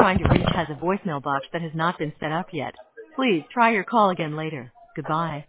trying to reach has a voicemail box that has not been set up yet. Please try your call again later. Goodbye.